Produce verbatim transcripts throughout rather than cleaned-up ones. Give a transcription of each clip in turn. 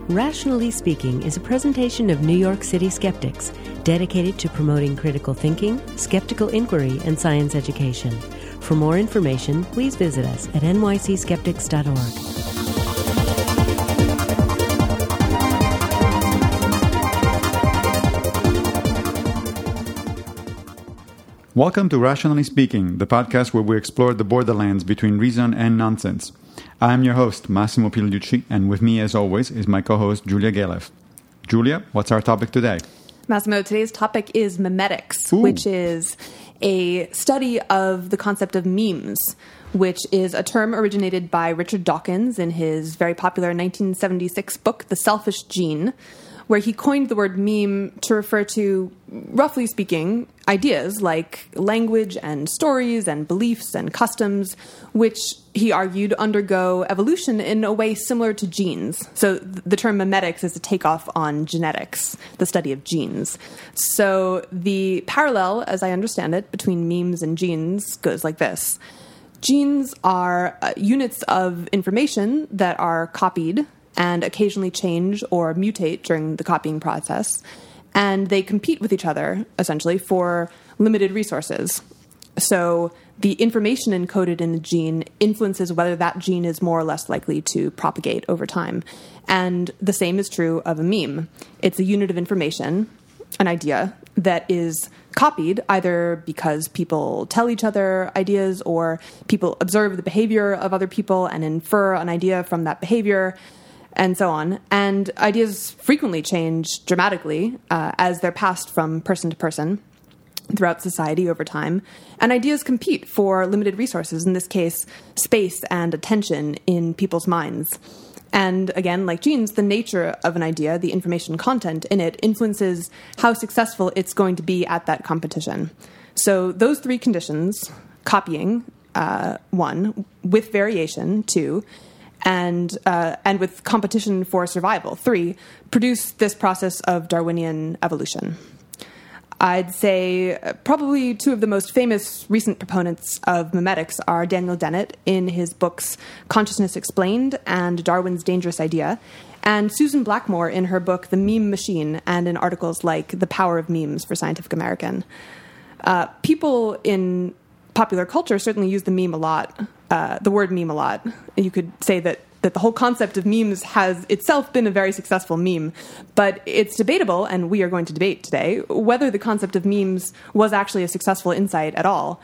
Rationally Speaking is a presentation of New York City skeptics dedicated to promoting critical thinking, skeptical inquiry, and science education. For more information, please visit us at n y c skeptics dot org. Welcome to Rationally Speaking, the podcast where we explore the borderlands between reason and nonsense. I am your host, Massimo Pigliucci, and with me, as always, is my co-host, Julia Galef. Julia, what's our topic today? Massimo, today's topic is memetics, Ooh. which is a study of the concept of memes, which is a term originated by Richard Dawkins in his very popular nineteen seventy-six book, The Selfish Gene, where he coined the word meme to refer to, roughly speaking, ideas like language and stories and beliefs and customs, which he argued undergo evolution in a way similar to genes. So the term memetics is a takeoff on genetics, the study of genes. So the parallel, as I understand it, between memes and genes goes like this. Genes are uh, units of information that are copied and occasionally change or mutate during the copying process. And they compete with each other, essentially, for limited resources. So the information encoded in the gene influences whether that gene is more or less likely to propagate over time. And the same is true of a meme. It's a unit of information, an idea, that is copied either because people tell each other ideas or people observe the behavior of other people and infer an idea from that behavior, and so on. And ideas frequently change dramatically uh, as they're passed from person to person throughout society over time. And ideas compete for limited resources, in this case, space and attention in people's minds. And again, like genes, the nature of an idea, the information content in it, influences how successful it's going to be at that competition. So those three conditions, copying, uh, one, with variation, two, and uh, and with competition for survival, three, produce this process of Darwinian evolution. I'd say probably two of the most famous recent proponents of memetics are Daniel Dennett in his books Consciousness Explained and Darwin's Dangerous Idea, and Susan Blackmore in her book The Meme Machine and in articles like The Power of Memes for Scientific American. Uh, people in popular culture certainly use the meme a lot, uh, the word meme a lot. You could say that that the whole concept of memes has itself been a very successful meme, but it's debatable, and we are going to debate today, whether the concept of memes was actually a successful insight at all.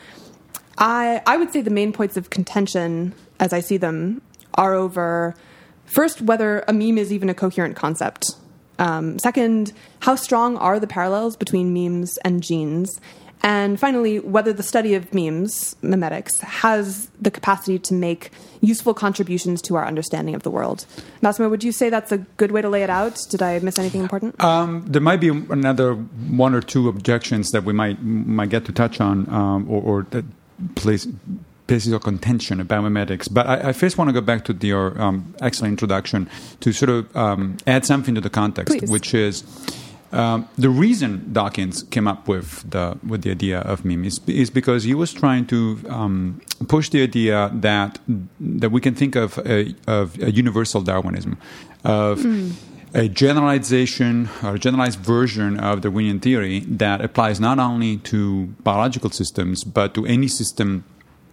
I, I would say the main points of contention, as I see them, are over, first, whether a meme is even a coherent concept. Um, second, how strong are the parallels between memes and genes? And finally, whether the study of memes, memetics, has the capacity to make useful contributions to our understanding of the world. Massimo, would you say that's a good way to lay it out? Did I miss anything important? Um, there might be another one or two objections that we might might get to touch on, um, or, or that place, places of contention about memetics. But I, I first want to go back to your um, excellent introduction to sort of um, add something to the context, Please. Which is Um, the reason Dawkins came up with the with the idea of meme is, is because he was trying to um, push the idea that that we can think of a, of a universal Darwinism, of mm. a generalization or a generalized version of the Darwinian theory that applies not only to biological systems but to any system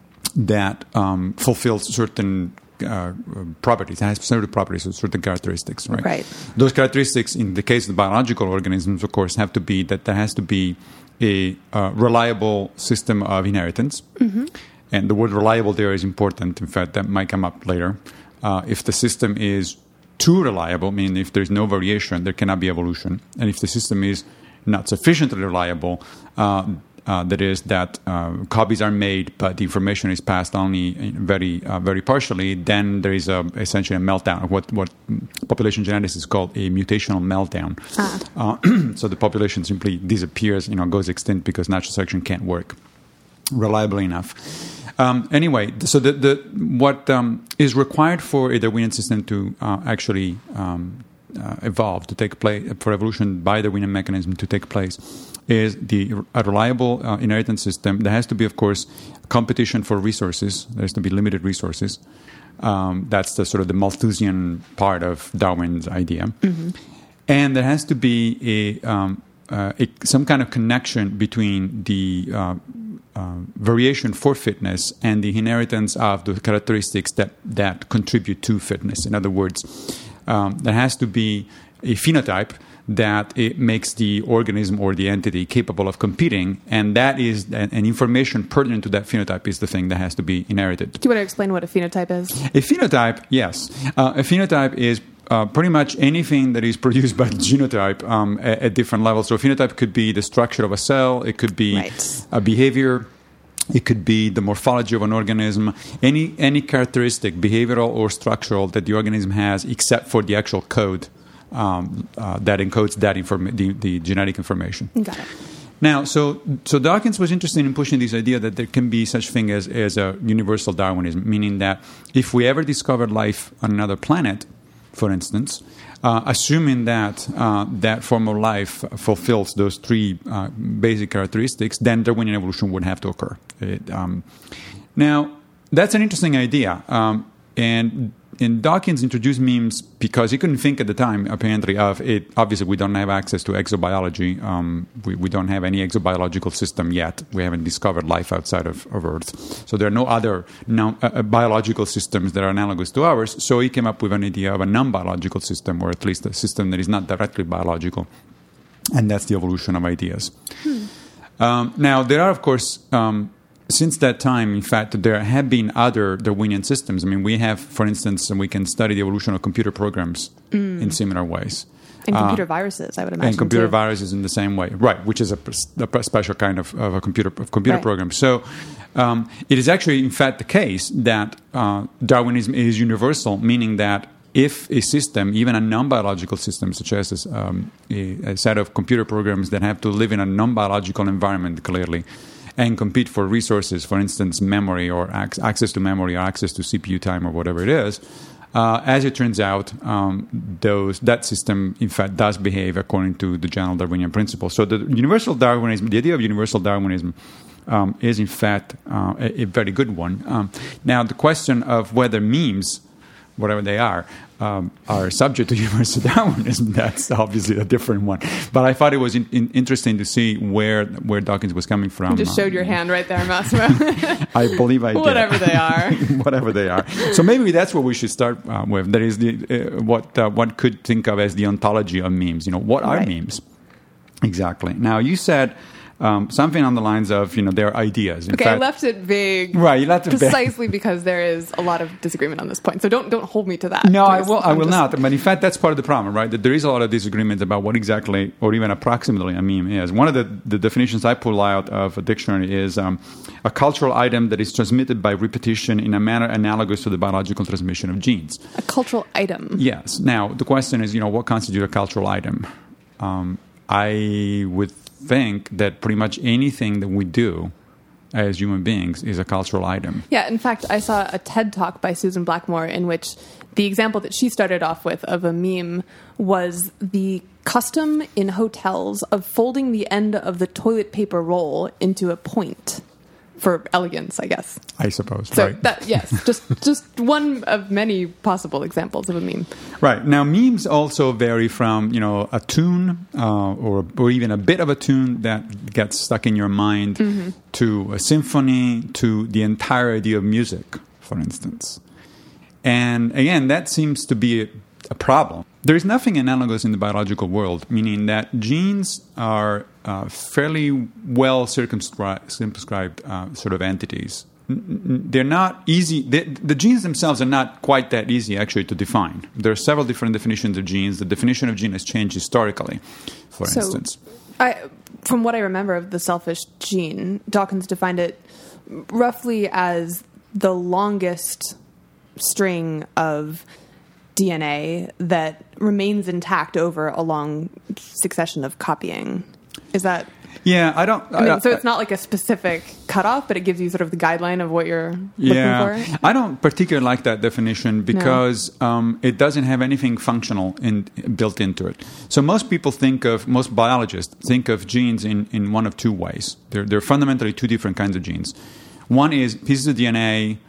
that um, fulfills certain Uh, properties, it has certain properties or certain characteristics, right? Right. Those characteristics, in the case of biological organisms, of course, have to be that there has to be a uh, reliable system of inheritance. Mm-hmm. And the word reliable there is important. In fact, that might come up later. Uh, if the system is too reliable, meaning if there's no variation, there cannot be evolution. And if the system is not sufficiently reliable, uh, Uh, that is, that uh, copies are made, but the information is passed only very, uh, very partially. Then there is a, essentially a meltdown, what what population geneticists call a mutational meltdown. Ah. Uh, so the population simply disappears, you know, goes extinct because natural selection can't work reliably enough. Um, anyway, so the, the what um, is required for a Darwinian system to uh, actually um, uh, evolve, to take place, for evolution by Darwinian mechanism to take place, is the a reliable uh, inheritance system. There has to be, of course, competition for resources. There has to be limited resources. Um, that's the sort of the Malthusian part of Darwin's idea. Mm-hmm. And there has to be a, um, uh, a some kind of connection between the uh, uh, variation for fitness and the inheritance of the characteristics that, that contribute to fitness. In other words, um, there has to be a phenotype that it makes the organism or the entity capable of competing, and that is an, an information pertinent to that phenotype is the thing that has to be inherited. Do you want to explain what a phenotype is? A phenotype, yes. Uh, a phenotype is uh, pretty much anything that is produced by the genotype um, at, at different levels. So a phenotype could be the structure of a cell, it could be right. a behavior, it could be the morphology of an organism, any any characteristic, behavioral or structural, that the organism has except for the actual code Um, uh, that encodes that inform- the, the genetic information. Got it. Now, so so Dawkins was interested in pushing this idea that there can be such thing as, as a universal Darwinism, meaning that if we ever discovered life on another planet, for instance, uh, assuming that uh, that form of life fulfills those three uh, basic characteristics, then Darwinian evolution would have to occur. It, um, now, that's an interesting idea, um, and And Dawkins introduced memes because he couldn't think at the time, apparently, of it. Obviously, we don't have access to exobiology. Um, we, we don't have any exobiological system yet. We haven't discovered life outside of, of Earth. So there are no other no, uh, biological systems that are analogous to ours. So he came up with an idea of a non-biological system, or at least a system that is not directly biological. And that's the evolution of ideas. Hmm. Um, now, there are, of course... Um, Since that time, in fact, there have been other Darwinian systems. I mean, we have, for instance, we can study the evolution of computer programs mm. in similar ways. And computer uh, viruses, I would imagine. And computer too. viruses in the same way, right? Which is a, a special kind of, of a computer of computer right. program. So, um, it is actually, in fact, the case that uh, Darwinism is universal, meaning that if a system, even a non-biological system, such as um, a, a set of computer programs that have to live in a non-biological environment, clearly, and compete for resources, for instance, memory or ac- access to memory or access to C P U time or whatever it is, uh, as it turns out, um, those that system, in fact, does behave according to the general Darwinian principle. So the universal Darwinism, the idea of universal Darwinism um, is, in fact, uh, a, a very good one. Um, now, the question of whether memes, whatever they are, um, are subject to universal Darwinism, that's obviously a different one. But I thought it was in, in, interesting to see where where Dawkins was coming from. You just showed your hand right there, Massimo. I believe I did. Whatever they are. Whatever they are. So maybe that's what we should start uh, with. That is the uh, what uh, one could think of as the ontology of memes. You know, what are right. memes? Exactly. Now, you said... Um, something on the lines of, you know, their ideas. In okay, fact, I left it vague. Right, you left it precisely vague. because there is a lot of disagreement on this point. So don't don't hold me to that. No, please. I will. I I'm will just... not. But in fact, that's part of the problem, right? That there is a lot of disagreement about what exactly, or even approximately, a meme is. One of the, the definitions I pull out of a dictionary is um, a cultural item that is transmitted by repetition in a manner analogous to the biological transmission of genes. A cultural item. Yes. Now the question is, you know, what constitutes a cultural item? Um, I would. think that pretty much anything that we do as human beings is a cultural item. Yeah, in fact, I saw a TED Talk by Susan Blackmore in which the example that she started off with of a meme was the custom in hotels of folding the end of the toilet paper roll into a point for elegance, I guess. I suppose, so right. That, yes, just just one of many possible examples of a meme. Right. Now, memes also vary from, you know, a tune uh, or or even a bit of a tune that gets stuck in your mind mm-hmm. to a symphony to the entire idea of music, for instance. And again, that seems to be a, a problem. There is nothing analogous in the biological world, meaning that genes are uh, fairly well circumscribed, circumscribed uh, sort of entities. They're not easy. They, the genes themselves are not quite that easy, actually, to define. There are several different definitions of genes. The definition of gene has changed historically, for so, instance. I, from what I remember of the selfish gene, Dawkins defined it roughly as the longest string of D N A that remains intact over a long succession of copying. Is that... Yeah, I don't... I mean, I, so it's not like a specific cutoff, but it gives you sort of the guideline of what you're yeah, looking for? I don't particularly like that definition because no. um, it doesn't have anything functional in, built into it. So most people think of, most biologists think of genes in, in one of two ways. They're, they're fundamentally two different kinds of genes. One is pieces of D N A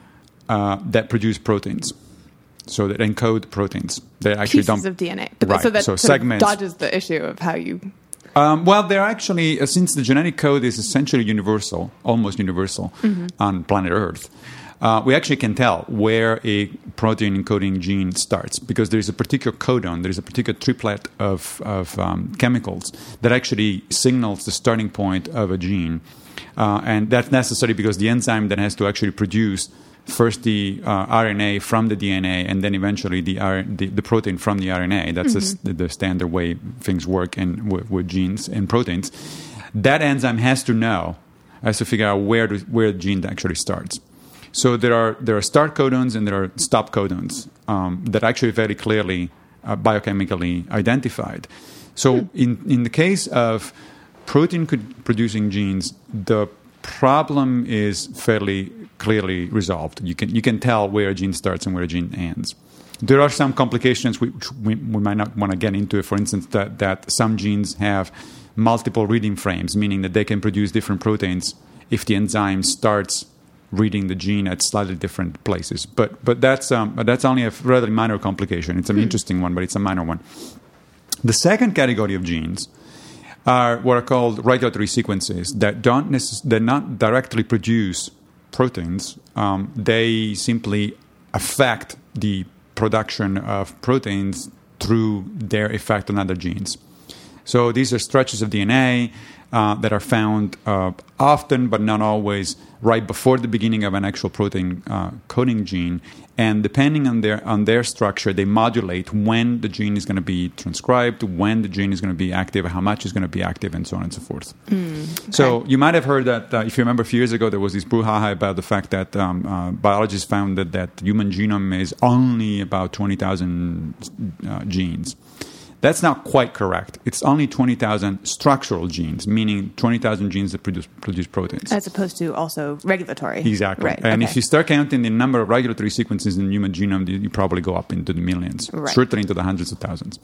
uh, that produce proteins. So that encode proteins. They actually Pieces don't of D N A. But right. So that so sort segments of dodges the issue of how you... Um, well, they're actually, uh, since the genetic code is essentially universal, almost universal mm-hmm. on planet Earth, uh, we actually can tell where a protein encoding gene starts because there is a particular codon, there is a particular triplet of, of um, chemicals that actually signals the starting point of a gene. Uh, and that's necessary because the enzyme that has to actually produce first the uh, R N A from the D N A, and then eventually the R- the, the protein from the R N A. That's mm-hmm. the, the standard way things work in with, with genes and proteins. That enzyme has to know, has to figure out where to, where the gene actually starts. So there are there are start codons and there are stop codons um, that are actually very clearly uh, biochemically identified. So mm. in in the case of protein producing genes, the problem is fairly clearly resolved. You can you can tell where a gene starts and where a gene ends. There are some complications which we, we might not want to get into. For instance, that, that some genes have multiple reading frames, meaning that they can produce different proteins if the enzyme starts reading the gene at slightly different places. But but that's um, but that's only a rather minor complication. It's an hmm. interesting one, but it's a minor one. The second category of genes are what are called regulatory sequences that don't necess- that not directly produce proteins. Um, they simply affect the production of proteins through their effect on other genes. So these are stretches of D N A uh, that are found uh, often, but not always, right before the beginning of an actual protein uh, coding gene. And depending on their on their structure, they modulate when the gene is going to be transcribed, when the gene is going to be active, how much is going to be active, and so on and so forth. Mm, okay. So you might have heard that, uh, if you remember a few years ago, there was this brouhaha about the fact that um, uh, biologists found that, that the human genome is only about twenty thousand uh, genes. That's not quite correct. It's only twenty thousand structural genes, meaning twenty thousand genes that produce, produce proteins. As opposed to also regulatory. Exactly. Right. And okay. if you start counting the number of regulatory sequences in the human genome, you probably go up into the millions, right. certainly into the hundreds of thousands.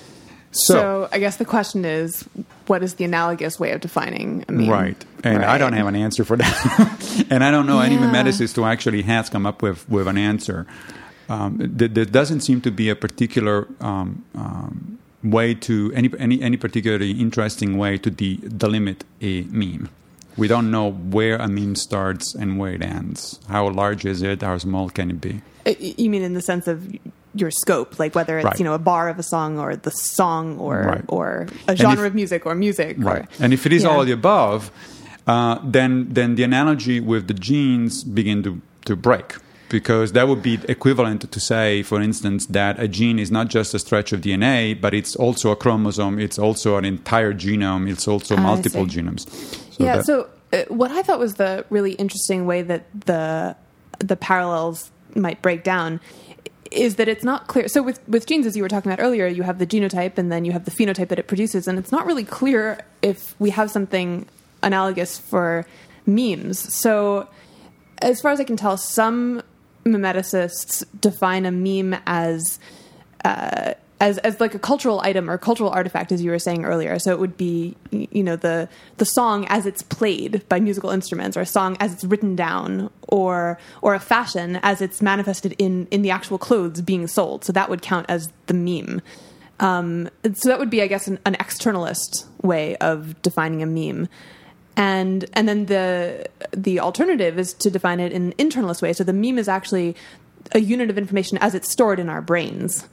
So, so I guess the question is, what is the analogous way of defining a meme? Right. And right. I don't have an answer for that. And I don't know yeah. any memeticist who actually has come up with, with an answer. Um, there, there doesn't seem to be a particular... Um, um, way to any any any particularly interesting way to de- delimit a meme. We don't know where a meme starts and where it ends. How large is it? How small can it be? You mean in the sense of your scope, like whether it's right. you know a bar of a song or the song or right. or a genre if, of music or music. Right. Or, and if it is yeah. all of the above, uh, then then the analogy with the genes begin to to break. Because that would be equivalent to say, for instance, that a gene is not just a stretch of D N A, but it's also a chromosome, it's also an entire genome, it's also multiple genomes. So yeah, that, so uh, what I thought was the really interesting way that the the parallels might break down is that it's not clear. So with, with genes, as you were talking about earlier, you have the genotype and then you have the phenotype that it produces, and it's not really clear if we have something analogous for memes. So as far as I can tell, some memeticists define a meme as uh, as as like a cultural item or cultural artifact, as you were saying earlier. So it would be, you know, the the song as it's played by musical instruments, or a song as it's written down, or or a fashion as it's manifested in in the actual clothes being sold. So that would count as the meme. Um, so that would be, I guess, an, an externalist way of defining a meme. And and then the the alternative is to define it in an internalist way. So the meme is actually a unit of information as it's stored in our brains,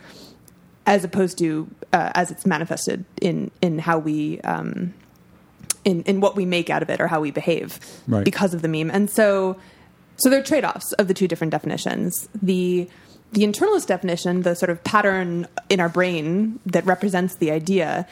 as opposed to uh, as it's manifested in in how we um, in in what we make out of it or how we behave right. because of the meme. And so so there are trade-offs of the two different definitions. The the internalist definition, the sort of pattern in our brain that represents the idea,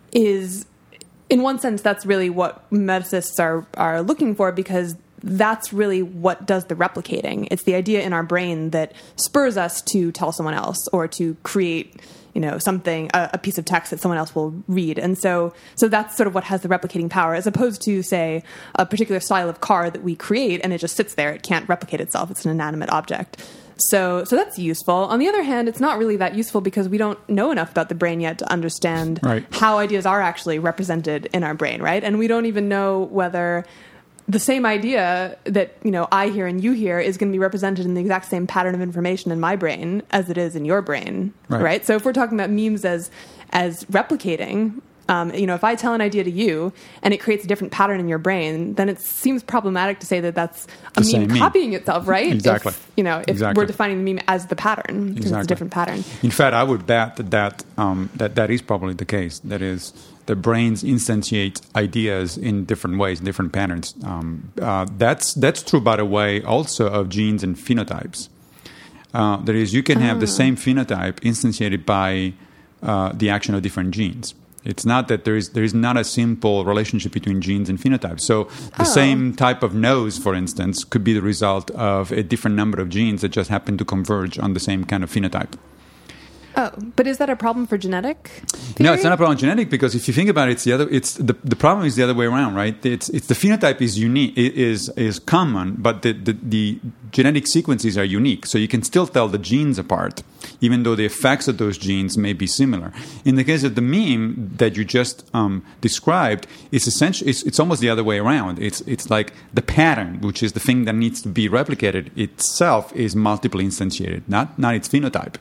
is, in one sense, that's really what meticists are are looking for, because that's really what does the replicating. It's the idea in our brain that spurs us to tell someone else or to create, you know, something, a, a piece of text that someone else will read. And so so that's sort of what has the replicating power, as opposed to, say, a particular style of car that we create and it just sits there. It can't replicate itself. It's an inanimate object. So so that's useful. On the other hand, it's not really that useful because we don't know enough about the brain yet to understand right. how ideas are actually represented in our brain, right? And we don't even know whether the same idea that, you know, I hear and you hear is going to be represented in the exact same pattern of information in my brain as it is in your brain, right? right? So if we're talking about memes as as replicating, um, you know, if I tell an idea to you and it creates a different pattern in your brain, then it seems problematic to say that that's a the meme copying meme. itself, right? Exactly. If, you know, if exactly. we're defining the meme as the pattern, because exactly. it's a different pattern. In fact, I would bet that that, um, that that is probably the case. That is, the brains instantiate ideas in different ways, different patterns. Um, uh, that's that's true, by the way, also of genes and phenotypes. Uh, that is, you can have oh. the same phenotype instantiated by uh, the action of different genes. It's not that there is there is not a simple relationship between genes and phenotypes. So the oh. same type of nose, for instance, could be the result of a different number of genes that just happen to converge on the same kind of phenotype. Oh, but is that a problem for genetic theory? No, it's not a problem genetic, because if you think about it, it's the other. It's the, the problem is the other way around, right? It's it's the phenotype is unique, is is common, but the, the the genetic sequences are unique. So you can still tell the genes apart, even though the effects of those genes may be similar. In the case of the meme that you just um, described, it's essentially it's, it's almost the other way around. It's it's like the pattern, which is the thing that needs to be replicated itself, is multiply instantiated, not not its phenotype.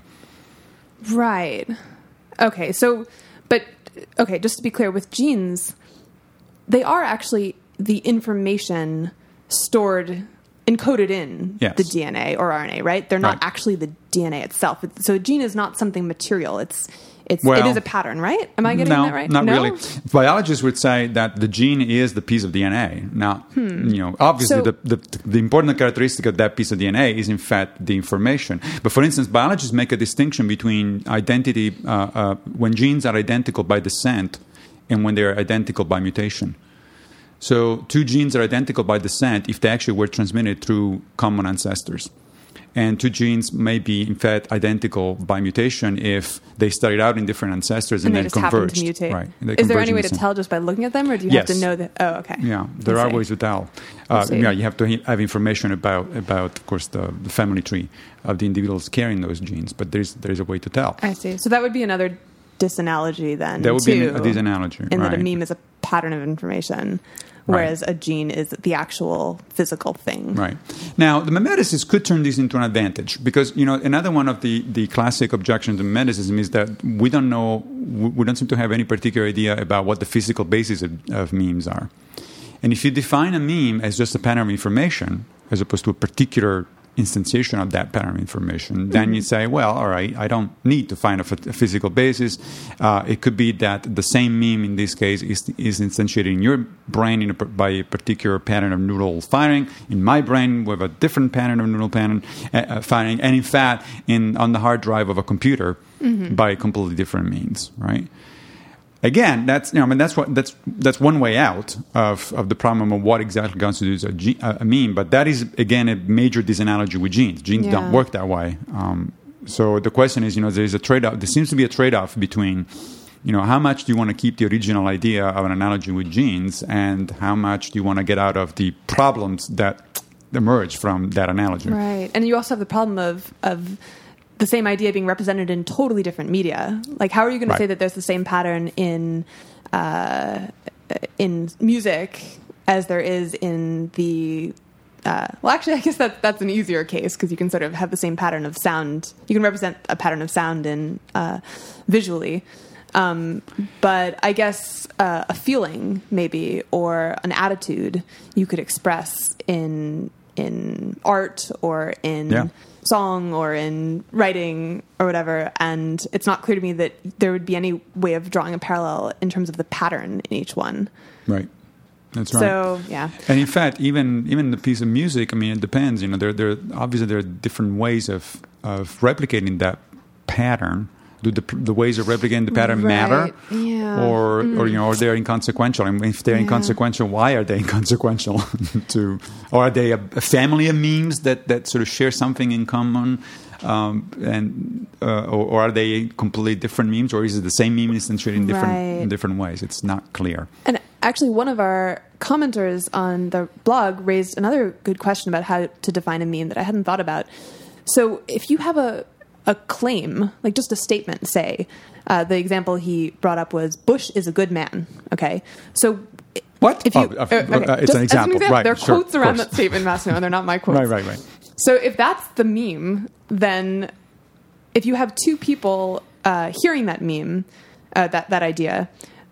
Right. Okay. So, but, okay, just to be clear, with genes, they are actually the information stored, encoded in yes. the D N A or R N A, right? They're not right. actually the D N A itself. So a gene is not something material. It's, it's, well, it is a pattern, right? Am I getting no, that right? Not no, really. Biologists would say that the gene is the piece of D N A. Now, hmm. you know, obviously, so, the, the the important characteristic of that piece of D N A is, in fact, the information. But for instance, biologists make a distinction between identity uh, uh, when genes are identical by descent and when they are identical by mutation. So, two genes are identical by descent if they actually were transmitted through common ancestors. And two genes may be, in fact, identical by mutation if they started out in different ancestors and, and then converged. To mutate. Right. Is there any way to tell just by looking at them, or do you yes. have to know that? Oh, okay. Yeah, there Let's are see. ways to tell. Uh, yeah, you have to have information about, about of course, the, the family tree of the individuals carrying those genes, but there's there's a way to tell. I see. So that would be another disanalogy then. That would too, be a disanalogy, in right. that a meme is a pattern of information. Whereas right. a gene is the actual physical thing. Right. Now, the mimeticists could turn this into an advantage because, you know, another one of the, the classic objections to mimeticism is that we don't know, we don't seem to have any particular idea about what the physical basis of, of memes are. And if you define a meme as just a pattern of information, as opposed to a particular instantiation of that pattern of information, then mm-hmm. you say, well, all right, I don't need to find a, f- a physical basis. Uh, it could be that the same meme in this case is, is instantiated in your brain in a, by a particular pattern of neural firing. In my brain, we have a different pattern of neural pattern uh, firing, and in fact, in on the hard drive of a computer mm-hmm. by completely different means, right? Again, that's you know, I mean that's what that's that's one way out of, of the problem of what exactly constitutes a, ge- a meme. But that is again a major disanalogy with genes. Genes yeah. don't work that way. Um, so the question is, you know, there is a trade-off. There seems to be a trade-off between, you know, how much do you want to keep the original idea of an analogy with genes, and how much do you want to get out of the problems that emerge from that analogy? Right, and you also have the problem of of. the same idea being represented in totally different media. Like, how are you going right. to say that there's the same pattern in uh, in music as there is in the... Uh, well, actually, I guess that, that's an easier case because you can sort of have the same pattern of sound. You can represent a pattern of sound in uh, visually. Um, but I guess uh, a feeling, maybe, or an attitude you could express in in art or in... Yeah. song or in writing or whatever, and it's not clear to me that there would be any way of drawing a parallel in terms of the pattern in each one. Right. That's right. So, yeah. And in fact, even even the piece of music, I mean, it depends. You know, there there obviously there are different ways of of replicating that pattern. Do the the ways of replicating the pattern right. matter, yeah. or mm. or you know, or they're inconsequential? And if they're yeah. inconsequential, why are they inconsequential? to or are they a, a family of memes that, that sort of share something in common, um, and uh, or, or are they completely different memes, or is it the same meme instantiated in different right. in different ways? It's not clear. And actually, one of our commenters on the blog raised another good question about how to define a meme that I hadn't thought about. So, if you have a a claim, like just a statement, say, uh, the example he brought up was, Bush is a good man, okay? So What? If you, oh, uh, uh, okay. uh, it's Just an example. As an example. Right, there are sure, quotes around that statement, Massimo, and they're not my quotes. Right, right, right. So if that's the meme, then if you have two people uh, hearing that meme, uh, that, that idea,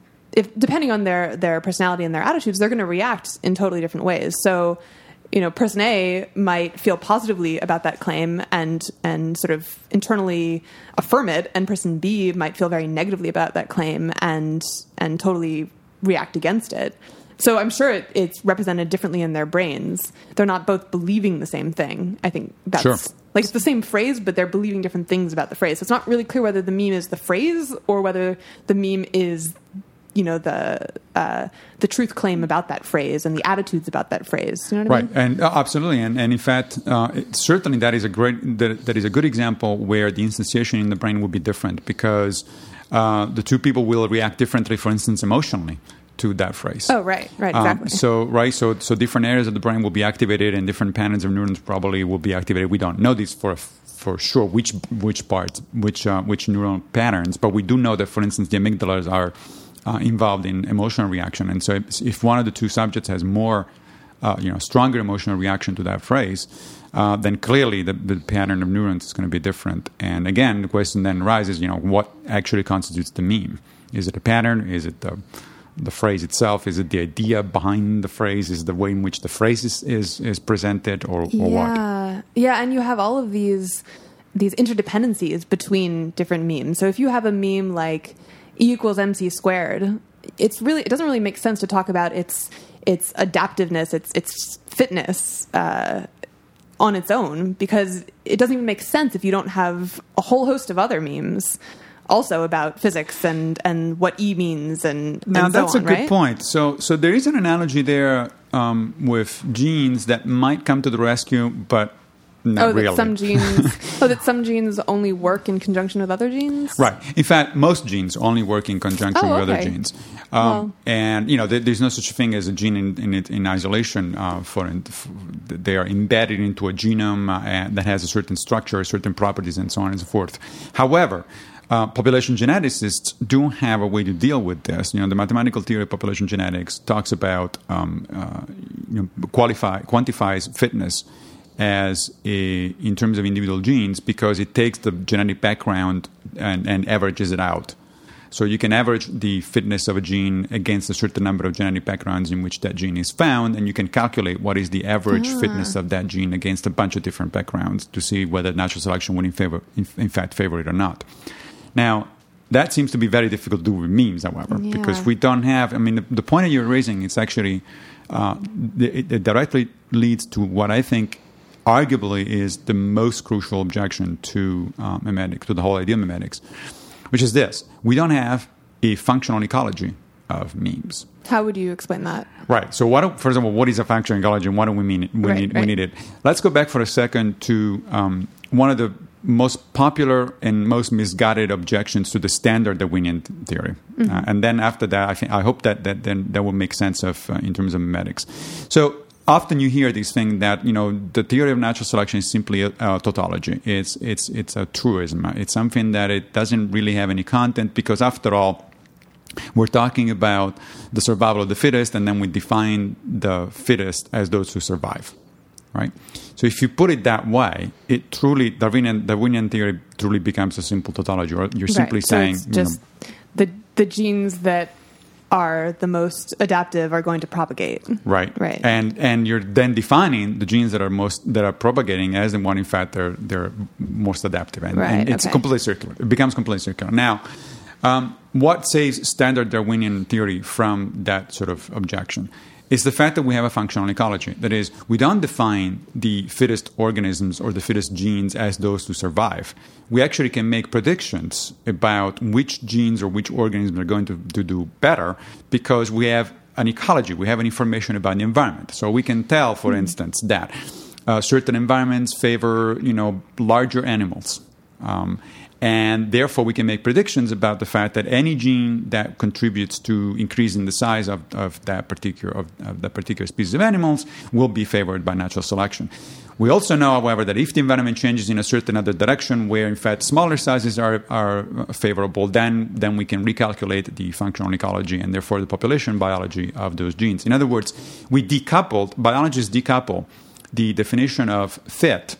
if depending on their, their personality and their attitudes, they're going to react in totally different ways. So, you know, person A might feel positively about that claim and and sort of internally affirm it, and person B might feel very negatively about that claim and and totally react against it. So I'm sure it, it's represented differently in their brains. They're not both believing the same thing. I think that's sure. like it's the same phrase, but they're believing different things about the phrase. So it's not really clear whether the meme is the phrase or whether the meme is, you know, the uh, the truth claim about that phrase and the attitudes about that phrase. You know what right. I mean? And uh, absolutely, and, and in fact, uh, it, certainly that is a great that, that is a good example where the instantiation in the brain would be different because uh, the two people will react differently. For instance, emotionally to that phrase. Oh, right, right, exactly. Um, so right, so so different areas of the brain will be activated, and different patterns of neurons probably will be activated. We don't know this for for sure which which parts, which uh, which neural patterns, but we do know that, for instance, the amygdalas are Uh, involved in emotional reaction, and so if, if one of the two subjects has more, uh, you know, stronger emotional reaction to that phrase, uh, then clearly the, the pattern of neurons is going to be different. And again, the question then arises, you know, what actually constitutes the meme? Is it a pattern? Is it the the phrase itself? Is it the idea behind the phrase? Is it the way in which the phrase is is, is presented, or, or yeah. what? Yeah, and you have all of these these interdependencies between different memes. So if you have a meme like E equals mc squared, it's really it doesn't really make sense to talk about its its adaptiveness, its its fitness uh, on its own, because it doesn't even make sense if you don't have a whole host of other memes also about physics and, and what E means and, now and so that's on, a good right? point. So so there is an analogy there um, with genes that might come to the rescue, but not oh, that really. some genes. oh, that some genes only work in conjunction with other genes. Right. In fact, most genes only work in conjunction Oh, with other okay. genes. Um, Well- and you know, there, there's no such thing as a gene in in, it, in isolation. Uh, for, for they are embedded into a genome uh, and that has a certain structure, certain properties, and so on and so forth. However, Uh, population geneticists do have a way to deal with this. You know, the mathematical theory of population genetics talks about um, uh, you know, qualify quantifies fitness as a in terms of individual genes because it takes the genetic background and, and averages it out. So you can average the fitness of a gene against a certain number of genetic backgrounds in which that gene is found, and you can calculate what is the average Ah. fitness of that gene against a bunch of different backgrounds to see whether natural selection would in, favor, in, in fact favor it or not. Now, that seems to be very difficult to do with memes, however, Yeah. because we don't have, I mean, the, the point that you're raising is actually, uh, it, it directly leads to what I think arguably is the most crucial objection to uh, memetics, to the whole idea of memetics, which is this. We don't have a functional ecology of memes. How would you explain that? Right. So, what, first of all, what is a functional ecology and why do we mean it? We, Right, need, right. we need it. Let's go back for a second to um, one of the most popular and most misguided objections to the standard Darwinian theory. Mm-hmm. Uh, and then after that, I think I hope that, that then that will make sense of uh, in terms of memetics. So often you hear this thing that, you know, the theory of natural selection is simply a, a tautology. It's it's it's a truism. It's something that it doesn't really have any content because after all, we're talking about the survival of the fittest, and then we define the fittest as those who survive. Right, so if you put it that way, it truly Darwinian Darwinian theory truly becomes a simple tautology. Or you're simply right. so saying, it's you just know, the the genes that are the most adaptive are going to propagate. right, Right. and and you're then defining the genes that are most that are propagating as the one in fact they're they're most adaptive, and, Right, and it's okay. completely circular. It becomes completely circular. Now, um, what saves standard Darwinian theory from that sort of objection? Is the fact that we have a functional ecology. That is, we don't define the fittest organisms or the fittest genes as those to survive. We actually can make predictions about which genes or which organisms are going to, to do better because we have an ecology. We have an information about the environment. So we can tell, for mm-hmm. instance, that uh, certain environments favor, you know, larger animals. Um, And therefore, we can make predictions about the fact that any gene that contributes to increasing the size of, of that particular of, of that particular species of animals will be favored by natural selection. We also know, however, that if the environment changes in a certain other direction, where in fact smaller sizes are, are favorable, then then we can recalculate the functional ecology and therefore the population biology of those genes. In other words, we decoupled, biologists decouple the definition of fit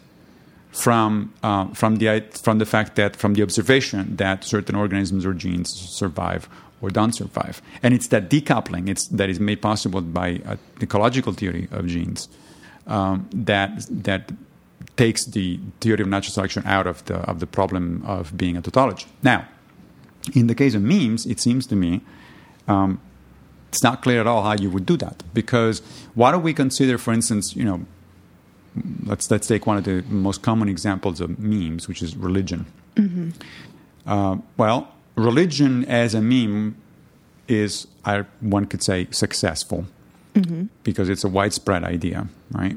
from uh, from the from the fact that from the observation that certain organisms or genes survive or don't survive, and it's that decoupling it's that is made possible by an ecological theory of genes um, that that takes the theory of natural selection out of the of the problem of being a tautology. Now, in the case of memes, it seems to me um, it's not clear at all how you would do that, because why don't we consider, for instance, you know. Let's let's take one of the most common examples of memes, which is religion. Mm-hmm. Uh, well, religion as a meme is, I, one could say, successful mm-hmm. because it's a widespread idea, right?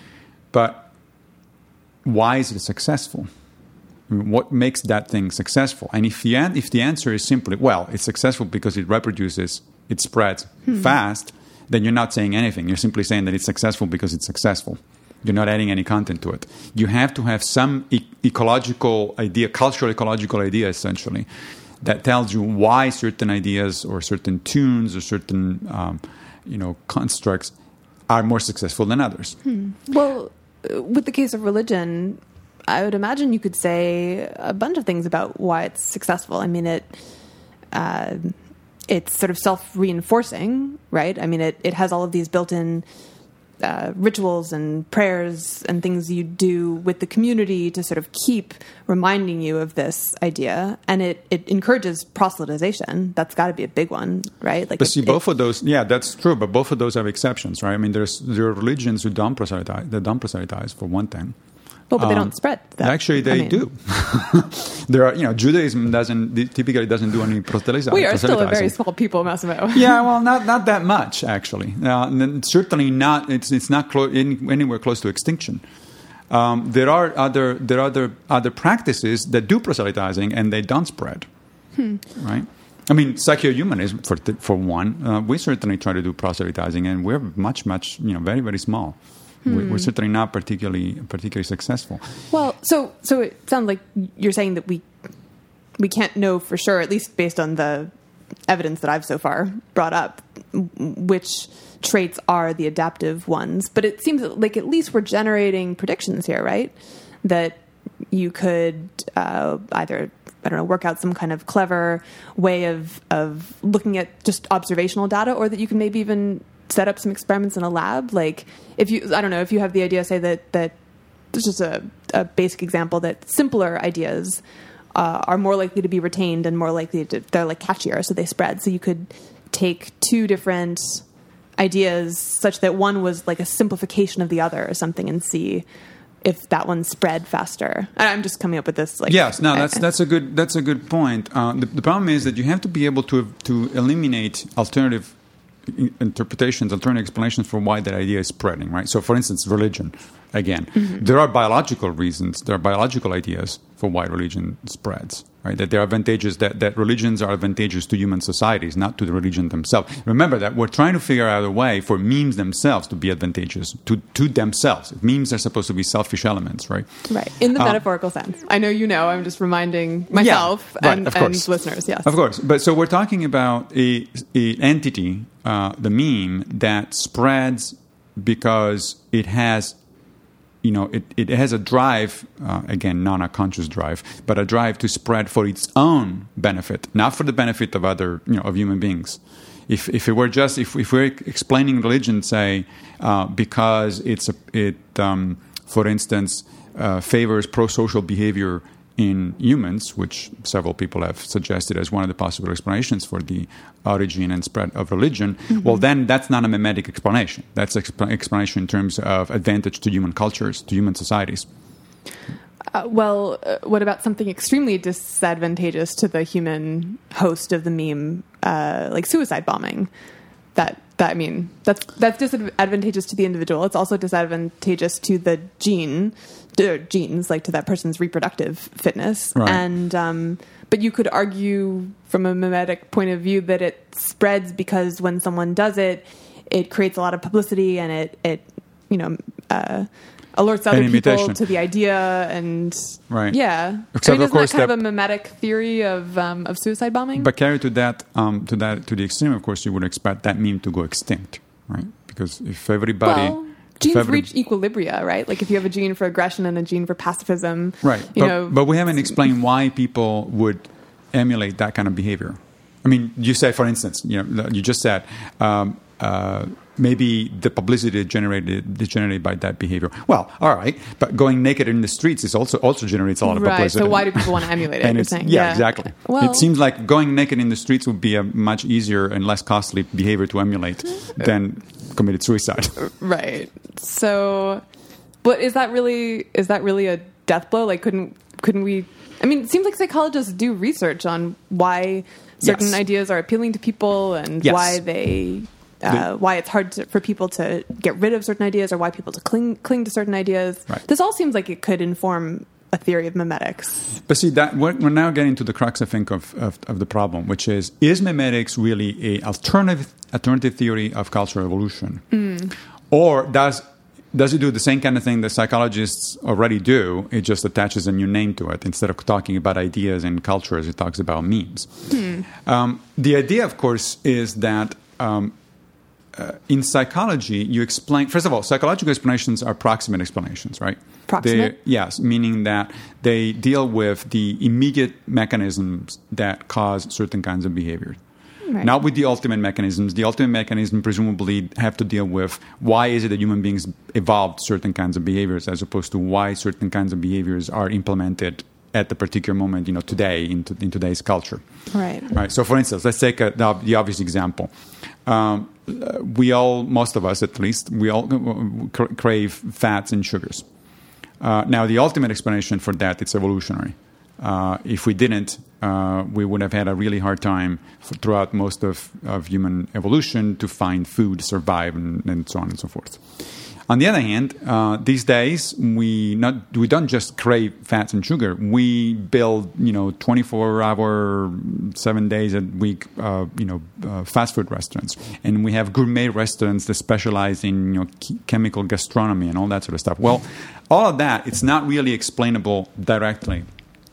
But why is it successful? I mean, what makes that thing successful? And if the if the answer is simply, well, it's successful because it reproduces, it spreads mm-hmm. fast, then you're not saying anything. You're simply saying that it's successful because it's successful. You're not adding any content to it. You have to have some e- ecological idea, cultural ecological idea, essentially, that tells you why certain ideas or certain tunes or certain, um, you know, constructs are more successful than others. Hmm. Well, with the case of religion, I would imagine you could say a bunch of things about why it's successful. I mean, it uh, it's sort of self-reinforcing, right? I mean, it, it has all of these built-in Uh, rituals and prayers and things you do with the community to sort of keep reminding you of this idea, and it, it encourages proselytization. That's got to be a big one, right? Like, but it, see, both it, of those, yeah, that's true. But both of those have exceptions, right? I mean, there's there are religions who don't proselytize. They don't proselytize for one thing. Well, but they um, don't spread that. Actually, they I mean, do. There are, you know, Judaism doesn't typically doesn't do any proselytizing. We are still a very small people, Massimo. Yeah, well, not not that much actually. Uh, certainly not. It's it's not clo- any, anywhere close to extinction. Um, there are other there are other other practices that do proselytizing and they don't spread. Hmm. Right. I mean, psychohumanism for th- for one. Uh, we certainly try to do proselytizing, and we're much much you know very very small. Hmm. We're certainly not particularly particularly successful. Well, so so it sounds like you're saying that we we can't know for sure, at least based on the evidence that I've so far brought up, which traits are the adaptive ones. But it seems like at least we're generating predictions here, right? That you could uh, either, I don't know, work out some kind of clever way of of looking at just observational data, or that you can maybe even set up some experiments in a lab. Like, if you, I don't know, if you have the idea, say that, that this is a, a basic example, that simpler ideas uh, are more likely to be retained and more likely to, they're like catchier, so they spread. So you could take two different ideas such that one was like a simplification of the other or something and see if that one spread faster. And I'm just coming up with this. Like, yes, no, that's that's a good that's a good point. Uh, the, the problem is that you have to be able to to eliminate alternative interpretations, alternative explanations for why that idea is spreading, right? So, for instance, religion, again, mm-hmm. there are biological reasons, there are biological ideas for why religion spreads, right? That there are advantages, that, that religions are advantageous to human societies, not to the religion themselves. Remember that we're trying to figure out a way for memes themselves to be advantageous to, to themselves. Memes are supposed to be selfish elements, right? Right, in the um, metaphorical sense. I know you know, I'm just reminding myself yeah, right, and, of and course. listeners, yes. Of course, but so we're talking about a, a entity, uh, the meme, that spreads because it has you know, it, it has a drive, uh, again, not a conscious drive, but a drive to spread for its own benefit, not for the benefit of other, you know, of human beings. If if it were just, if, if we're explaining religion, say, uh, because it's, a, it, um, for instance, uh, favors pro-social behavior in humans, which several people have suggested as one of the possible explanations for the origin and spread of religion, mm-hmm. well, then that's not a mimetic explanation. That's an exp- explanation in terms of advantage to human cultures, to human societies. Uh, well, uh, what about something extremely disadvantageous to the human host of the meme, uh, like suicide bombing? that that I mean that's that's disadvantageous to the individual. It's also disadvantageous to the gene, the genes, like to that person's reproductive fitness. Right. And um, but you could argue from a mimetic point of view that it spreads because when someone does it, it creates a lot of publicity and it it you know uh, alerts other people to the idea and right. yeah. Except I mean, of isn't course that kind that, of a mimetic theory of um, of suicide bombing? But carried to that um, to that to the extreme, of course, you would expect that meme to go extinct, right? Because if everybody well, genes every, reach equilibria, right? Like if you have a gene for aggression and a gene for pacifism, right? You but, know, but we haven't explained why people would emulate that kind of behavior. I mean, you say, for instance, you know, you just said. Um, uh, Maybe the publicity generated is generated by that behavior. Well, all right, but going naked in the streets is also also generates a lot of right. publicity. So why do people want to emulate it? and You're it's, saying, yeah, yeah, exactly. Well, it seems like going naked in the streets would be a much easier and less costly behavior to emulate than committed suicide. Right. So, but is that really is that really a death blow? Like, couldn't couldn't we? I mean, it seems like psychologists do research on why certain yes. ideas are appealing to people and yes. why they. Uh, why it's hard to, for people to get rid of certain ideas or why people to cling cling to certain ideas. Right. This all seems like it could inform a theory of mimetics. But see, that we're, we're now getting to the crux, I think, of, of, of the problem, which is, is mimetics really a alternative, alternative theory of cultural evolution? Mm. Or does does it do the same kind of thing that psychologists already do? It just attaches a new name to it. Instead of talking about ideas and cultures, it talks about memes. Mm. Um, the idea, of course, is that um, Uh, in psychology, you explain... First of all, psychological explanations are proximate explanations, right? Proximate? They're, yes, meaning that they deal with the immediate mechanisms that cause certain kinds of behavior. Right. Not with the ultimate mechanisms. The ultimate mechanisms presumably have to deal with why is it that human beings evolved certain kinds of behaviors as opposed to why certain kinds of behaviors are implemented at the particular moment, you know, today, in, to, in today's culture. Right. Right. So, for instance, let's take a, the, the obvious example. Um, we all, most of us at least, we all cra- crave fats and sugars. Uh, now, the ultimate explanation for that, it's evolutionary. Uh, if we didn't, uh, we would have had a really hard time for, throughout most of, of human evolution to find food, survive, and, and so on and so forth. On the other hand, uh, these days we not we don't just crave fats and sugar. We build you know twenty-four hour, seven days a week uh, you know uh, fast food restaurants, and we have gourmet restaurants that specialize in you know ch- chemical gastronomy and all that sort of stuff. Well, all of that it's not really explainable directly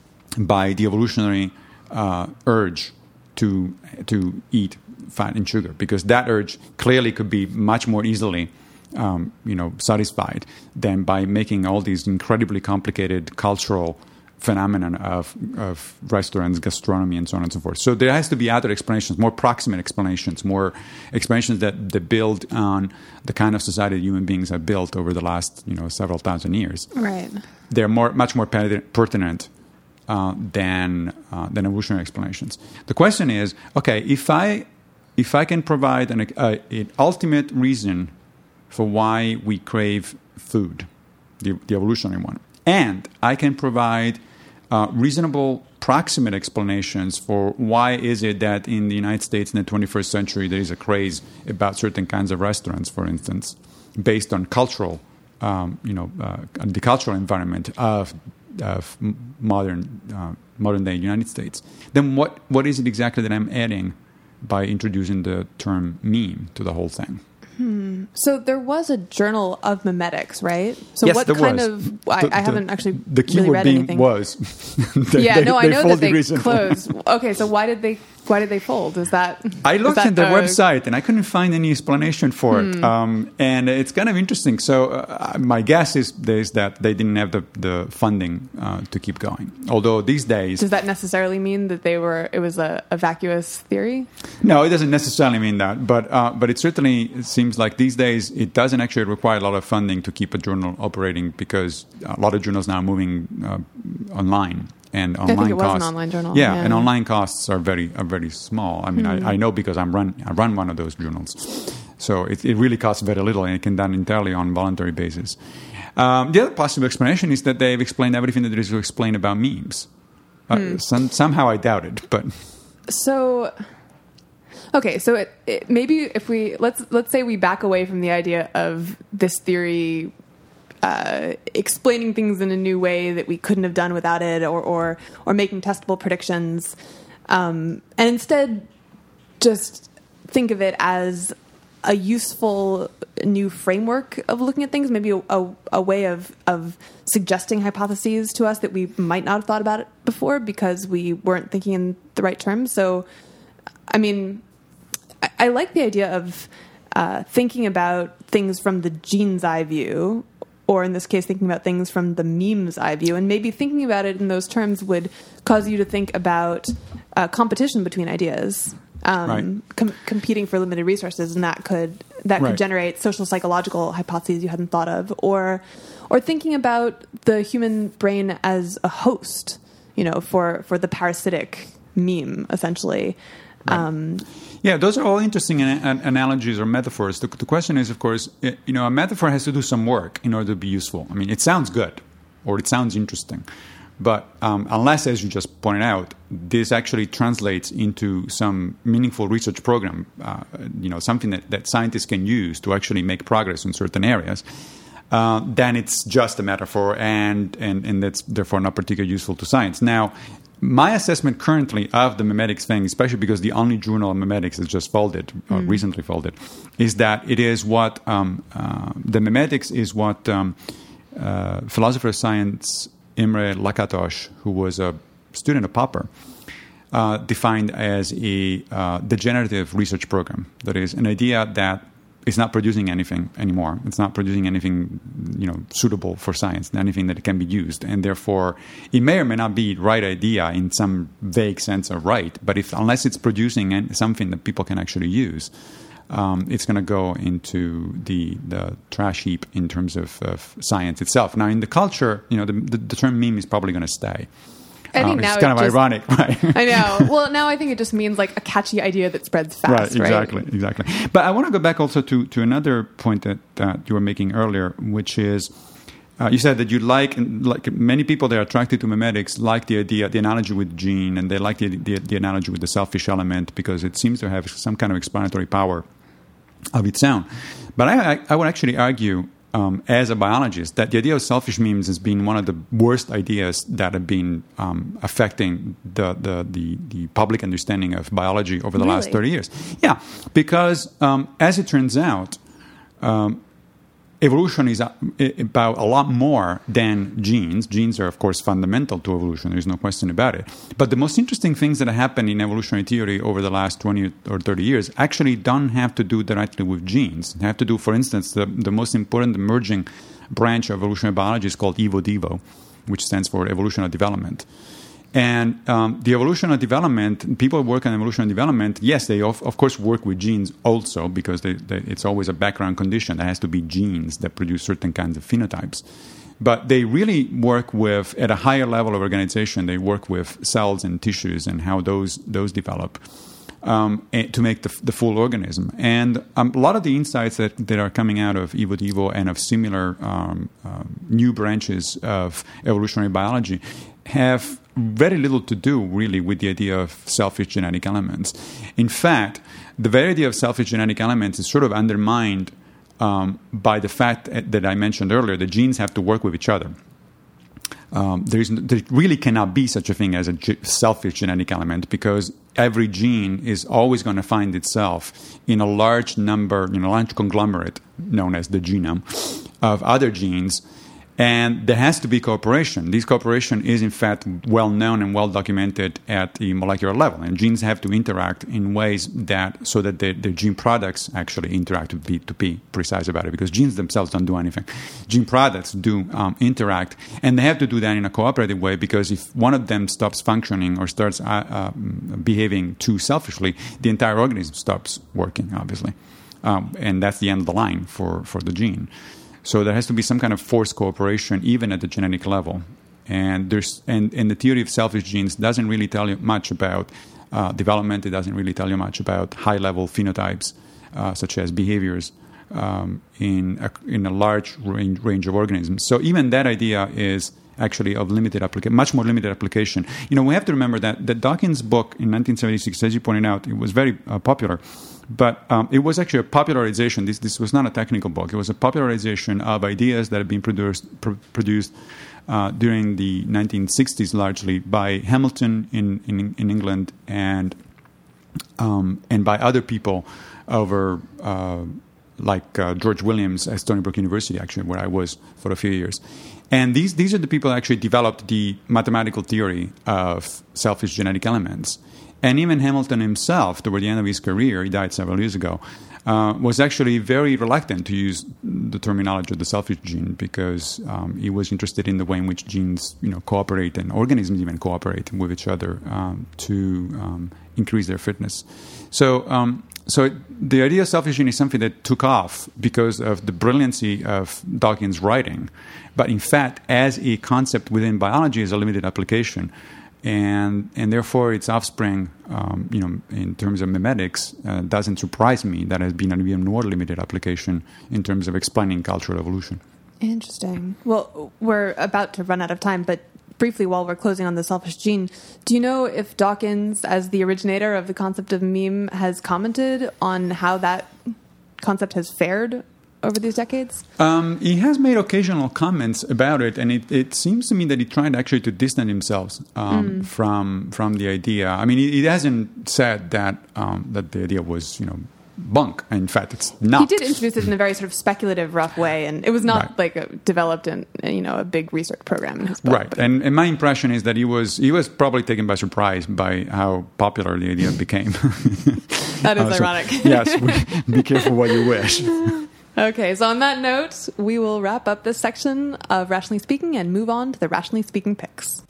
by the evolutionary uh, urge to to eat fat and sugar, because that urge clearly could be much more easily. Um, you know, satisfied than by making all these incredibly complicated cultural phenomenon of, of restaurants, gastronomy, and so on and so forth. So there has to be other explanations, more proximate explanations, more explanations that, that build on the kind of society that human beings have built over the last, you know, several thousand years. Right. They're more, much more pertinent uh, than uh, than evolutionary explanations. The question is, okay, if I if I can provide an, uh, an ultimate reason for why we crave food, the, the evolutionary one. And I can provide uh, reasonable proximate explanations for why is it that in the United States in the twenty-first century there is a craze about certain kinds of restaurants, for instance, based on cultural, um, you know, uh, the cultural environment of, of modern uh, modern day United States. Then what what is it exactly that I'm adding by introducing the term meme to the whole thing? Hmm. So there was a journal of mimetics, right? So yes, what there kind was. of? I, the, I haven't actually the keyword really read being anything. Was. they, yeah, they, no, they I know that they recently. closed. Okay, so why did they? Why did they fold? Is that? I looked that at their the, website and I couldn't find any explanation for hmm. it. Um, and it's kind of interesting. So uh, my guess is, is that they didn't have the, the funding uh, to keep going. Although these days... Does that necessarily mean that they were? It was a, a vacuous theory? No, it doesn't necessarily mean that. But uh, but it certainly seems like these days it doesn't actually require a lot of funding to keep a journal operating, because a lot of journals now are moving uh, online. And online I think it was costs, an online journal. Yeah, yeah, and online costs are very are very small. I mean, mm. I, I know because I'm run I run one of those journals, so it, it really costs very little, and it can be done entirely on voluntary basis. Um, the other possible explanation is that they've explained everything that there is to explain about memes. Uh, mm. some, somehow I doubt it, but so. Okay, so it, it, maybe if we let's let's say we back away from the idea of this theory uh, explaining things in a new way that we couldn't have done without it, or or, or making testable predictions, um, and instead just think of it as a useful new framework of looking at things, maybe a, a, a way of of suggesting hypotheses to us that we might not have thought about it before because we weren't thinking in the right terms. So, I mean, I, I like the idea of uh, thinking about things from the gene's eye view, or in this case, thinking about things from the meme's eye view. And maybe thinking about it in those terms would cause you to think about uh, competition between ideas. Um, right. com- competing for limited resources, and that could that could right. generate social psychological hypotheses you hadn't thought of, or or thinking about the human brain as a host, you know, for, for the parasitic meme, essentially. Right. Um, yeah, those are all interesting an- an- analogies or metaphors. The, the question is, of course, it, you know, a metaphor has to do some work in order to be useful. I mean, it sounds good, or it sounds interesting. But um, unless, as you just pointed out, this actually translates into some meaningful research program, uh, you know, something that, that scientists can use to actually make progress in certain areas, uh, then it's just a metaphor, and, and, and that's therefore not particularly useful to science. Now, my assessment currently of the memetics thing, especially because the only journal on memetics is just folded, mm. or recently folded, is that it is what um, uh, the memetics is what um, uh, philosopher of science Imre Lakatos, who was a student of Popper, uh, defined as a uh, degenerative research program. That is, an idea that is not producing anything anymore. It's not producing anything, you know, suitable for science, anything that can be used, and therefore, it may or may not be the right idea in some vague sense of right. But if unless it's producing something that people can actually use, Um, it's going to go into the, the trash heap in terms of, of science itself. Now, in the culture, you know, the, the, the term meme is probably going to stay. I think um, now it's kind it of just, ironic, right? I know. Well, now I think it just means like a catchy idea that spreads fast, right? Exactly, right? exactly. But I want to go back also to, to another point that uh, you were making earlier, which is uh, you said that you like, like many people that are attracted to memetics like the idea, the analogy with gene, and they like the, the, the analogy with the selfish element because it seems to have some kind of explanatory power of its own. But I, I, I would actually argue, um, as a biologist, that the idea of selfish memes has been one of the worst ideas that have been um, affecting the, the, the, the public understanding of biology over the really? last thirty years. Yeah, because um, as it turns out, um, evolution is about a lot more than genes. Genes are, of course, fundamental to evolution. There's no question about it. But the most interesting things that have happened in evolutionary theory over the last twenty or thirty years actually don't have to do directly with genes. They have to do, for instance, the, the most important emerging branch of evolutionary biology is called EvoDevo, which stands for evolutionary development. And um, the evolutionary development, people who work on evolutionary development, yes, they of, of course work with genes also because they, they, it's always a background condition. There has to be genes that produce certain kinds of phenotypes. But they really work with, at a higher level of organization, they work with cells and tissues and how those those develop um, to make the, the full organism. And um, a lot of the insights that, that are coming out of EvoDevo and of similar um, uh, new branches of evolutionary biology have very little to do really with the idea of selfish genetic elements. In fact, the very idea of selfish genetic elements is sort of undermined um, by the fact that I mentioned earlier that genes have to work with each other. Um, there, is, there really cannot be such a thing as a ge- selfish genetic element because every gene is always going to find itself in a large number, you know, large conglomerate known as the genome of other genes. And there has to be cooperation. This cooperation is, in fact, well known and well documented at the molecular level. And genes have to interact in ways that, so that the, the gene products actually interact, to be, to be precise about it, because genes themselves don't do anything. Gene products do um, interact, and they have to do that in a cooperative way, because if one of them stops functioning or starts uh, uh, behaving too selfishly, the entire organism stops working, obviously. Um, and that's the end of the line for, for the gene. So there has to be some kind of forced cooperation, even at the genetic level. And there's and, and the theory of selfish genes doesn't really tell you much about uh, development. It doesn't really tell you much about high-level phenotypes, uh, such as behaviors um, in a, in a large range, range of organisms. So even that idea is actually of limited application, much more limited application. You know, we have to remember that, that Dawkins' book in nineteen seventy-six, as you pointed out, it was very uh, popular. But um, it was actually a popularization. This this was not a technical book. It was a popularization of ideas that had been produced pr- produced uh, during the nineteen sixties, largely by Hamilton in in, in England and um, and by other people over uh, like uh, George Williams at Stony Brook University, actually, where I was for a few years. And these these are the people who actually developed the mathematical theory of selfish genetic elements. And even Hamilton himself, toward the end of his career, he died several years ago, uh, was actually very reluctant to use the terminology of the selfish gene because um, he was interested in the way in which genes, you know, cooperate and organisms even cooperate with each other um, to um, increase their fitness. So, um, so the idea of selfish gene is something that took off because of the brilliancy of Dawkins' writing, but in fact, as a concept within biology, is a limited application. And and therefore, its offspring, um, you know, in terms of mimetics, uh, doesn't surprise me that has been an even more limited application in terms of explaining cultural evolution. Interesting. Well, we're about to run out of time, but briefly, while we're closing on the selfish gene, do you know if Dawkins, as the originator of the concept of meme, has commented on how that concept has fared over these decades? Um, he has made occasional comments about it, and it, it seems to me that he tried actually to distance himself um, mm. from from the idea. I mean, he, he hasn't said that um, that the idea was, you know, bunk. In fact, it's not. He did introduce it in a very sort of speculative, rough way, and it was not right. like a, developed in, you know, a big research program in his book. Right, and, and my impression is that he was he was probably taken by surprise by how popular the idea became. That is uh, so, ironic. Yes, be careful what you wish. Okay, so on that note, we will wrap up this section of Rationally Speaking and move on to the Rationally Speaking picks.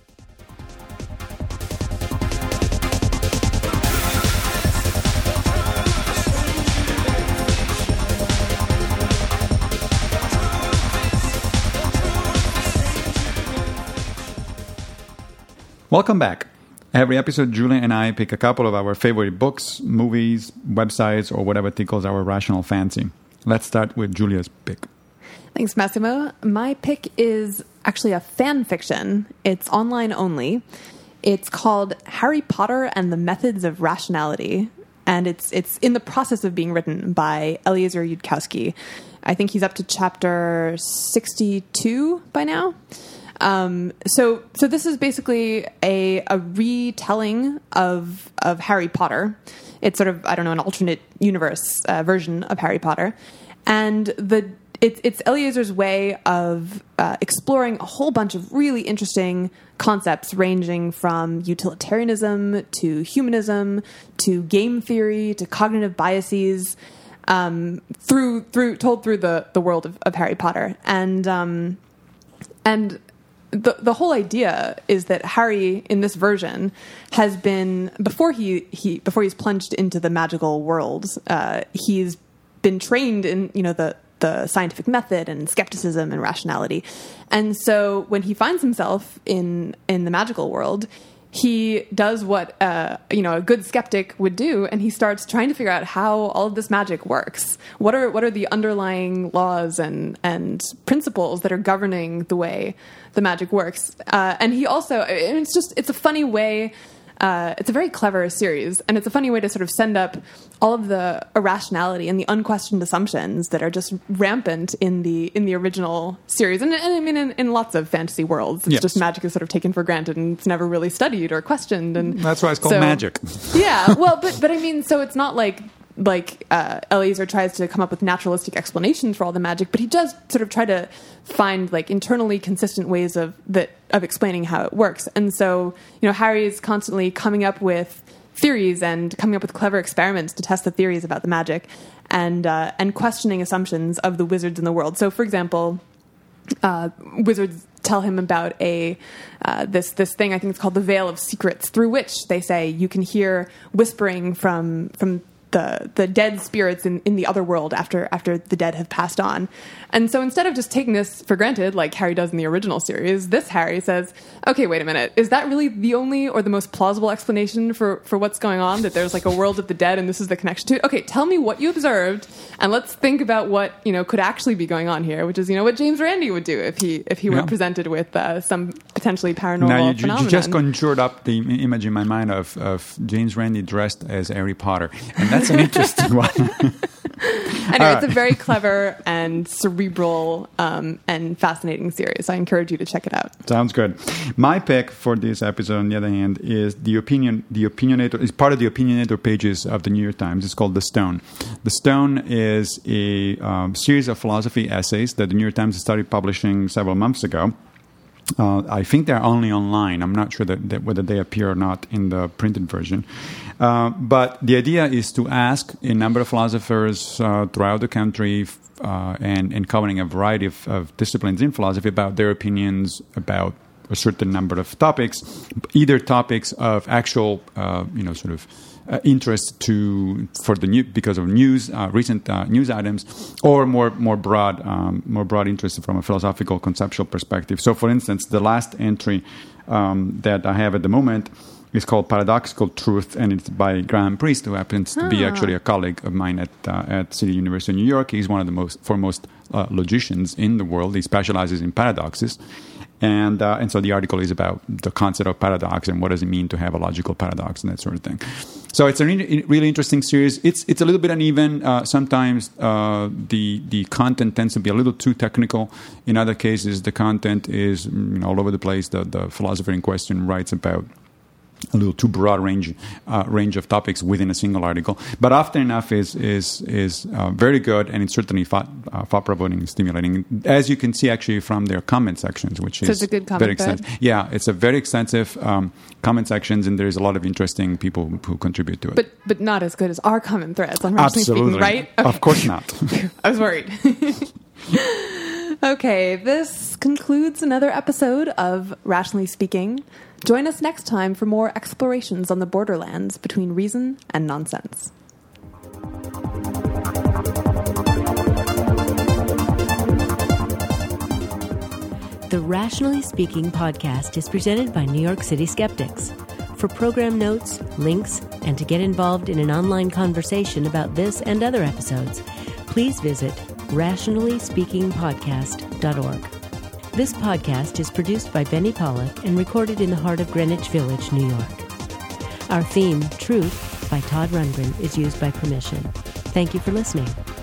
Welcome back. Every episode, Julia and I pick a couple of our favorite books, movies, websites, or whatever tickles our rational fancy. Let's start with Julia's pick. Thanks, Massimo. My pick is actually a fan fiction. It's online only. It's called Harry Potter and the Methods of Rationality, and it's it's in the process of being written by Eliezer Yudkowsky. I think he's up to chapter sixty-two by now. Um, so, so this is basically a, a retelling of of Harry Potter. It's sort of, I don't know, an alternate universe uh, version of Harry Potter, and the it's it's Eliezer's way of uh, exploring a whole bunch of really interesting concepts, ranging from utilitarianism to humanism to game theory to cognitive biases, um, through through told through the the world of, of Harry Potter, and um, and. The the whole idea is that Harry in this version has been before he, he before he's plunged into the magical world, uh, he's been trained in, you know, the the scientific method and skepticism and rationality, and so when he finds himself in in the magical world, he does what uh, you know a good skeptic would do, and he starts trying to figure out how all of this magic works. What are what are the underlying laws and and principles that are governing the way the magic works? Uh, and he also, and it's just it's a funny way. Uh, it's a very clever series, and it's a funny way to sort of send up all of the irrationality and the unquestioned assumptions that are just rampant in the in the original series, and, and I mean in, in lots of fantasy worlds. It's yes. just magic is sort of taken for granted, and it's never really studied or questioned. And that's why it's called so, magic. Yeah, well, but but I mean, so it's not like. Like uh, Eliezer tries to come up with naturalistic explanations for all the magic, but he does sort of try to find like internally consistent ways of that of explaining how it works. And so, you know, Harry is constantly coming up with theories and coming up with clever experiments to test the theories about the magic, and uh, and questioning assumptions of the wizards in the world. So, for example, uh, wizards tell him about a uh, this this thing I think it's called the Veil of Secrets, through which they say you can hear whispering from from the the dead spirits in, in the other world after after the dead have passed on. And so instead of just taking this for granted, like Harry does in the original series, this Harry says, okay, wait a minute, is that really the only or the most plausible explanation for, for what's going on, that there's like a world of the dead and this is the connection to it? Okay, tell me what you observed, and let's think about what, you know, could actually be going on here, which is, you know, what James Randi would do if he if he were yeah. presented with uh, some potentially paranormal now you, phenomenon. you just conjured up the image in my mind of, of James Randi dressed as Harry Potter, and that's an interesting one. Anyway, right. It's a very clever and cerebral um, and fascinating series. I encourage you to check it out. Sounds good. My pick for this episode, on the other hand, is the opinion. The Opinionator is part of the Opinionator pages of the New York Times. It's called The Stone. The Stone is a um, series of philosophy essays that the New York Times started publishing several months ago. Uh, I think they're only online. I'm not sure that, that whether they appear or not in the printed version. Uh, but the idea is to ask a number of philosophers uh, throughout the country uh, and, and covering a variety of, of disciplines in philosophy about their opinions about a certain number of topics, either topics of actual, uh, you know, sort of uh, interest to for the new because of news, uh, recent uh, news items, or more more broad, um, more broad interest from a philosophical, conceptual perspective. So, for instance, the last entry um, that I have at the moment is called Paradoxical Truth, and it's by Graham Priest, who happens to be actually a colleague of mine at uh, at City University of New York. He's one of the most foremost uh, logicians in the world. He specializes in paradoxes. And uh, and so the article is about the concept of paradox and what does it mean to have a logical paradox and that sort of thing. So it's a really, really interesting series. It's it's a little bit uneven. Uh, sometimes uh, the the content tends to be a little too technical. In other cases, the content is you know, all over the place. The the philosopher in question writes about a little too broad range uh, range of topics within a single article, but often enough is is is uh, very good, and it's certainly thought uh, thought provoking and stimulating, as you can see actually from their comment sections, which so is it's a good comment very extensive. Yeah, it's a very extensive um, comment sections, and there's a lot of interesting people who, who contribute to it. But but not as good as our comment threads on Rationally Absolutely, Speaking, right? Okay. Of course not. I was worried. Okay, this concludes another episode of Rationally Speaking. Join us next time for more explorations on the borderlands between reason and nonsense. The Rationally Speaking podcast is presented by New York City Skeptics. For program notes, links, and to get involved in an online conversation about this and other episodes, please visit rationally speaking podcast dot org. This podcast is produced by Benny Pollack and recorded in the heart of Greenwich Village, New York. Our theme, Truth, by Todd Rundgren, is used by permission. Thank you for listening.